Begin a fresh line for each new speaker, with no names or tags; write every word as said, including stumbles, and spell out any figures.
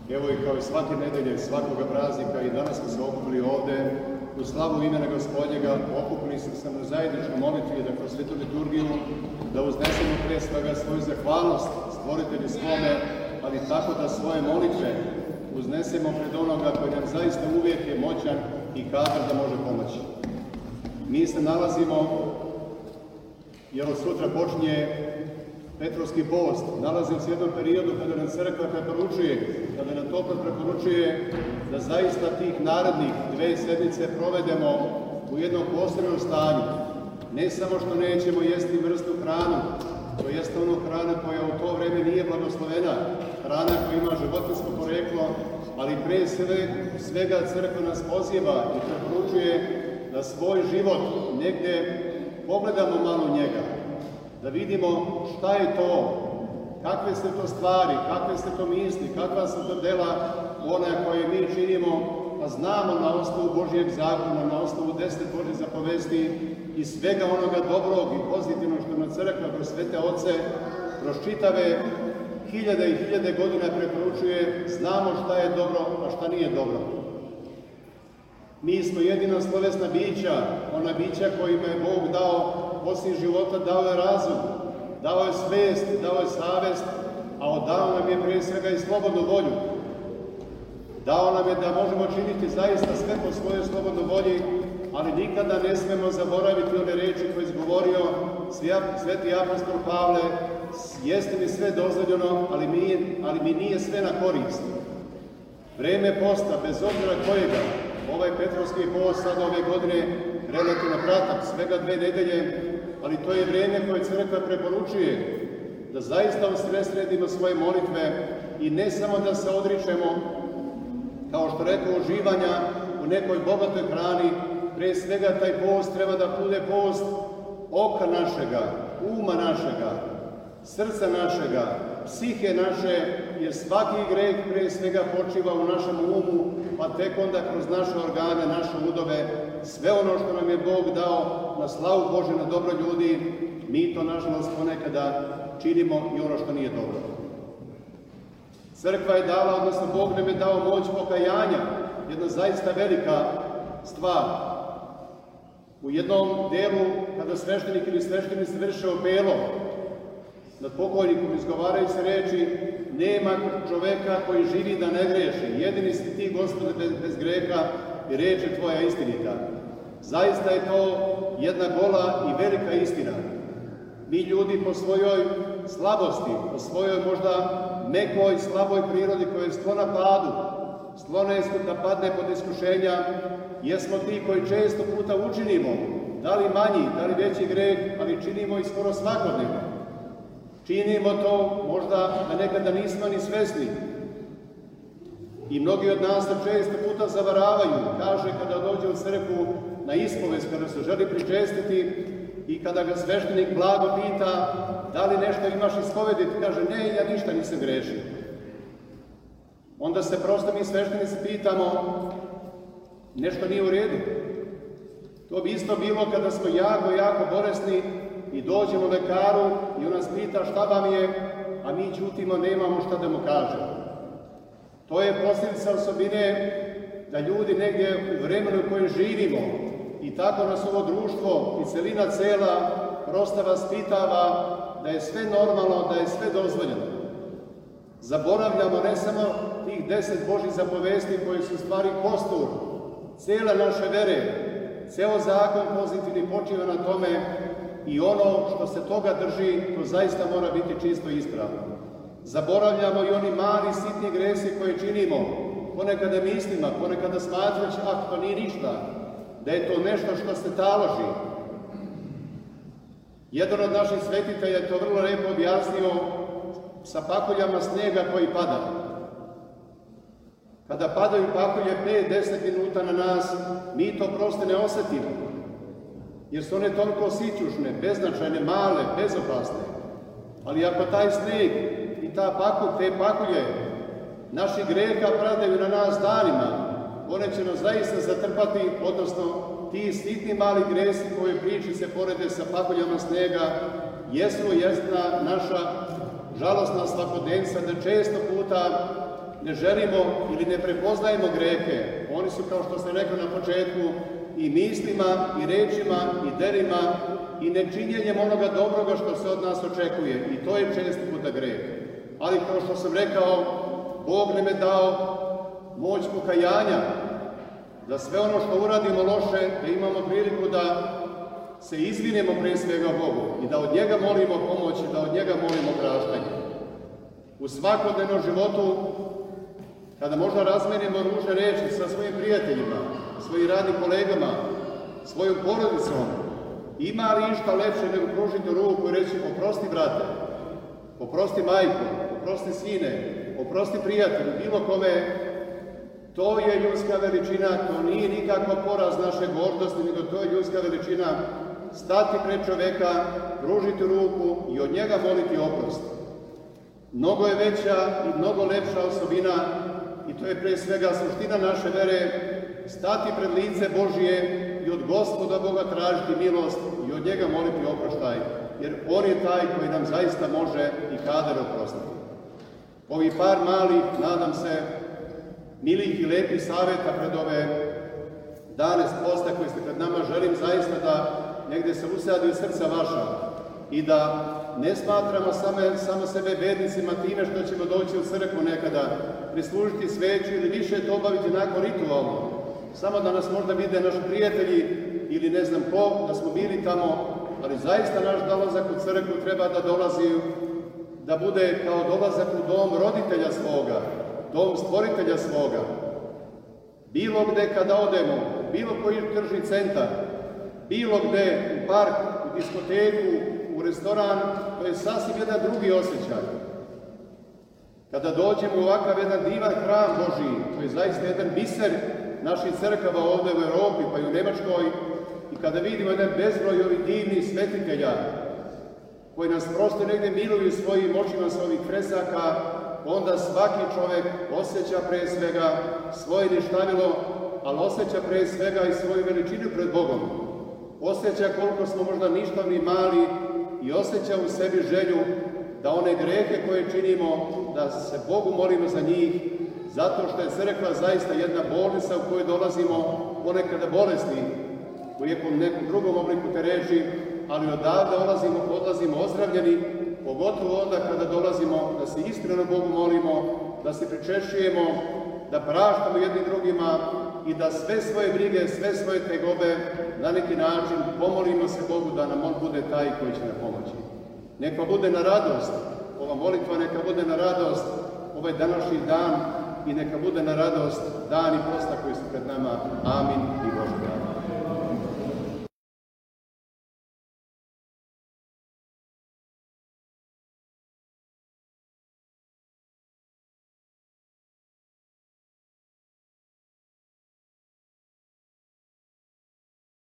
Evo i kao i svake nedelje, svakoga praznika i danas smo se okupili ovde u slavu imena Gospodnjega, okupili smo se na zajedničku molitvi da kroz svetu liturgiju da uznesemo pre svega svoju zahvalnost stvoritelju svome, ali tako da svoje molitve uznesemo pred onoga koji nam zaista uvijek je moćan i kadar da može pomoći. Mi se nalazimo, jer od sutra počinje Petrovski post, nalazimo se u jednom periodu kada nam crkva preporučuje, kada nam toplo preporučuje da zaista tih narednih dve sedmice provedemo u jednom posebnom stanju. Ne samo što nećemo jesti vrstu hranu, to jeste onu hranu koja u to vreme nije blagoslovena, hrana koja ima životinjsko poreklo, ali pre svega crkva nas poziva i preporučuje da svoj život negde pogledamo malo njega, da vidimo šta je to, kakve su to stvari, kakve su to misli, kakva su to dela ona koje mi činimo, a znamo na osnovu Božijeg zakona, na osnovu deset Božjih zapovesti i svega onoga dobrog i pozitivnog što nam crkva kroz svete oce, kroz čitave hiljade i hiljade godina preporučuje, znamo šta je dobro, a šta nije dobro. Mi smo jedina slovesna bića, ona bića kojima je Bog dao osim života, dao je razum, dao je svest, dao je savest, a dao nam je prije svega i slobodnu volju. Dao nam je da možemo činiti zaista sve po svojoj slobodnoj volji, ali nikada ne smemo zaboraviti one reči koje je izgovorio sveti apostol Pavle, jeste mi sve dozvoljeno, ali mi, ali mi nije sve na korist. Vreme posta, bez obzira kojega, ovaj Petrovski post sad ove godine relativno kratak, svega dve nedelje, ali to je vreme koje crkva preporučuje da zaista usredsredimo svoje molitve i ne samo da se odričemo, kao što rekao, uživanja u nekoj bogatoj hrani. Pre svega taj post treba da bude post oka našega, uma našega, srca našega, psihe naše, jer svaki greh pre svega počiva u našem umu, pa tek onda kroz naše organe, naše udove, sve ono što nam je Bog dao na slavu Božju, na dobro ljudi, mi to nažalost ponekada činimo i ono što nije dobro. Crkva je dala, odnosno Bog nam je dao moć pokajanja, jedna zaista velika stvar. U jednom delu, kada sveštenik ili sveštenik vrše opelo nad pokojnikom, izgovaraju se reči: nema čoveka koji živi da ne greši, jedini si ti, Gospode, bez, bez greha i reč je tvoja istinita. Zaista je to jedna gola i velika istina. Mi ljudi po svojoj slabosti, po svojoj možda mekoj, slaboj prirodi koja je sklona padu, sklona je da padne pod iskušenja, jesmo ti koji često puta učinimo, da li manji, da li veći greh, ali činimo i skoro svakodnevno. Činimo to možda, a nekada nismo ni svesni. I mnogi od nas se često puta zavaravaju, kaže kada dođe u crkvu na ispovest, kada se želi pričestiti i kada ga sveštenik blago pita da li nešto imaš ispovediti, kaže ne, ja ništa nisam grešio. Onda se prosto mi sveštenici pitamo, nešto nije u redu. To bi isto bilo kada smo jako, jako bolesni i dođemo lekaru i on nas pita šta vam je, a mi ćutimo, nemamo šta da mu kažemo. To je posljedica osobine da ljudi negdje u vremenu u kojem živimo i tako nas ovo društvo i celina cela prosto vaspitava da je sve normalno, da je sve dozvoljeno. Zaboravljamo ne samo tih deset Božjih zapovesti koji su stvari kostur cijele naše vere, ceo zakon pozitivni počiva na tome i ono što se toga drži, to zaista mora biti čisto i ispravno. Zaboravljamo i oni mali sitni gresi koje činimo, ponekada mislima, ponekada smatrajući, a to nije ništa, da je to nešto što se taloži. Jedan od naših svetitelja je to vrlo lepo objasnio sa pakuljama snijega koji pada. Kada padaju pakulje pet do deset minuta na nas, mi to prosto ne osetimo, jer su one toliko sićušne, beznačajne, male, bezopasne. Ali ako taj snijeg i ta pakulj, te pakulje naših greha padaju na nas danima, one će nas zaista zatrpati, odnosno ti sitni mali gresi koji priči se porede sa pakuljama snijega, jesu jedna naša žalostna svakodnevnica, da često puta ne želimo ili ne prepoznajemo grehe. Oni su, kao što sam rekao na početku, i mislima, i rečima, i delima, i nečinjenjem onoga dobroga što se od nas očekuje. I to je često puta greh. Ali kao što sam rekao, Bog nam je dao moć pokajanja, da sve ono što uradimo loše, da imamo priliku da se izvinemo pre svega Bogu i da od njega molimo pomoć i da od njega molimo praštanje. U svakodnevnom životu, kada možda razmenimo ružne reči sa svojim prijateljima, svojim radnim kolegama, svojom porodicom, ima li išta lepše nego pružiti ruku i reći oprosti brate, oprosti majko, oprosti sine, oprosti prijatelju, bilo kome. To je ljudska veličina, to nije nikakva poraz naše gordosti, nego to je ljudska veličina stati pred čoveka, pružiti ruku i od njega moliti oprost. Mnogo je veća i mnogo lepša osobina, i to je pre svega suština naše vere, stati pred lice Božije i od Gospoda Boga tražiti milost i od njega moliti oproštaj, jer on je taj koji nam zaista može i kadar oprostiti. Ovi par malih, nadam se, milih i lepih savjeta pred ove dane posta koji ste pred nama, želim zaista da negde se usadi u srca vaša i da ne smatramo same, samo sebe bednicima time što ćemo doći u crkvu nekada, prislužiti sveću ili više to obaviti onako ritualno. Samo da nas možda vide naši prijatelji ili ne znam ko, da smo bili tamo, ali zaista naš dolazak u crkvu treba da dolazi, da bude kao dolazak u dom roditelja svoga, dom stvoritelja svoga. Bilo gde kada odemo, bilo koji tržni centar, bilo gde u park, u diskoteku, u restoran, to je sasvim jedan drugi osjećaj. Kada dođemo u ovakav jedan divan hram Božiji, to je zaista jedan biser naših crkava ovde u Evropi, pa i u Nemačkoj, i kada vidimo jedan bezbroj ovih divnih svetitelja, koji nas prosto negde miluju svojim očima sa ovih fresaka, onda svaki čovek osjeća pre svega svoje ništavilo, ali osjeća pre svega i svoju veličinu pred Bogom. Osjeća koliko smo možda ništavni mali i osjeća u sebi želju da one grehe koje činimo, da se Bogu molimo za njih, zato što je crkva zaista jedna bolnica u kojoj dolazimo ponekada bolesni, u nekom drugom obliku te reči, ali odavde odlazimo, odlazimo ozdravljeni, pogotovo onda kada dolazimo da se iskreno Bogu molimo, da se pričešćujemo, da praštamo jednim drugima i da sve svoje brige, sve svoje tegobe na neki način pomolimo se Bogu da nam on bude taj koji će nam pomoći. Neka bude na radost, ova molitva neka bude na radost ovaj današnji dan i neka bude na radost dani posta koji su pred nama. Amin i Bože.